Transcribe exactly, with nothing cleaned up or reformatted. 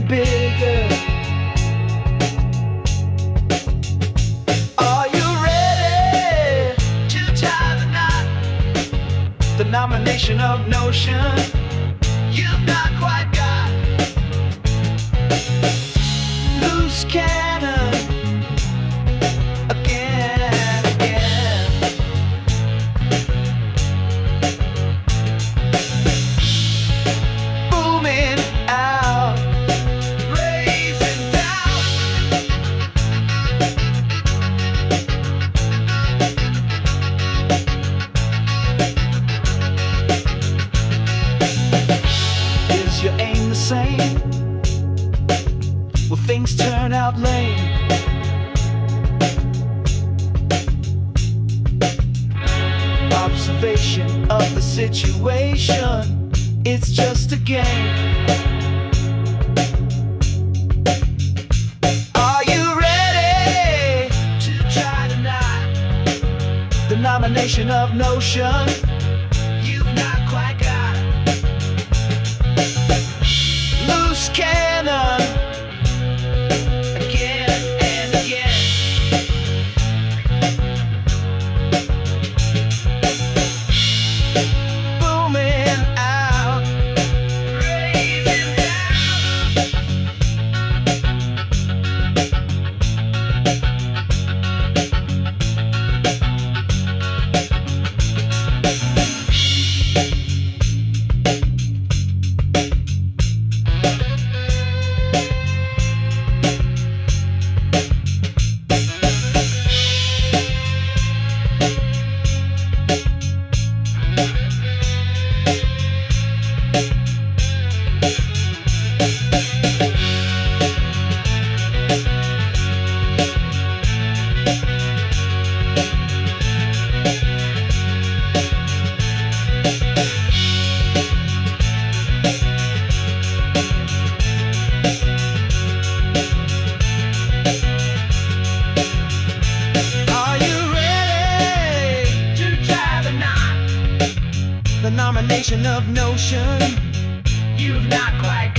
bigger. Are you ready to tie the knot? The nomination of notion you've not quite got. Loose cannon again, again. Booming out, raising down. Is your aim the same? Will things turn out lame? Observation of the situation, it's just a game. Are you ready to try tonight? The nomination of notion you've not quite got. Loose cannon again and again. Booming out, raising down. Are you ready to try the knot? The nomination of notion you've not quite got.